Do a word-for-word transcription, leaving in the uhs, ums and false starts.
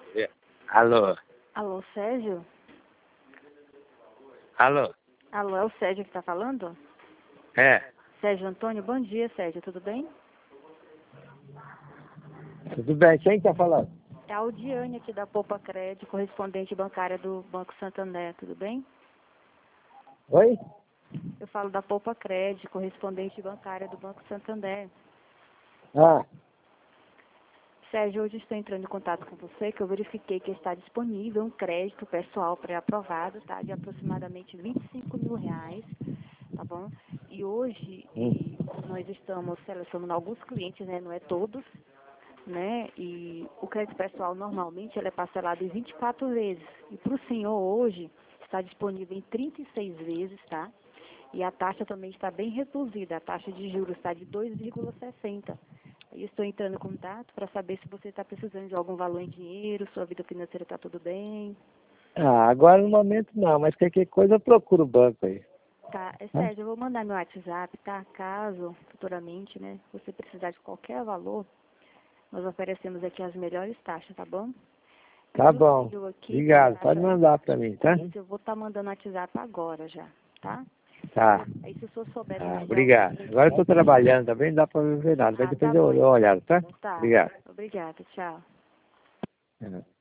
É. Alô? Alô, Sérgio? Alô? Alô, é o Sérgio que está falando? É. Sérgio Antônio, bom dia, Sérgio, tudo bem? Tudo bem, quem está falando? É a Audiane aqui da Poupa Crédito, correspondente bancária do Banco Santander, tudo bem? Oi? Eu falo da Poupa Crédito, correspondente bancária do Banco Santander. Ah, Sérgio, hoje estou entrando em contato com você, que eu verifiquei que está disponível um crédito pessoal pré-aprovado, tá? De aproximadamente vinte e cinco mil reais, tá bom? E hoje hum. e nós estamos selecionando alguns clientes, né? Não é todos, né? E o crédito pessoal normalmente ele é parcelado em vinte e quatro vezes. E para o senhor hoje está disponível em trinta e seis vezes, tá? E a taxa também está bem reduzida, a taxa de juros está de dois vírgula sessenta. Eu estou entrando em contato para saber se você está precisando de algum valor em dinheiro, sua vida financeira está tudo bem. Ah, agora no momento não, mas qualquer coisa eu procuro o banco aí. Tá, é, Tá? Sérgio, eu vou mandar meu WhatsApp, tá? Caso futuramente, né, você precisar de qualquer valor, nós oferecemos aqui as melhores taxas, tá bom? Tá Pelo bom. seu aqui, pela Obrigado. taxa Pode mandar para mim, tá? isso, eu vou estar mandando WhatsApp agora já, tá? Tá. Aí se o senhor souber Ah, também de algum obrigado. cliente Agora eu que... estou trabalhando também, não dá para ver nada. Mas Ah, depois tá eu bom dou uma então. olhada, tá? Tá, Obrigado. obrigada, tchau. É.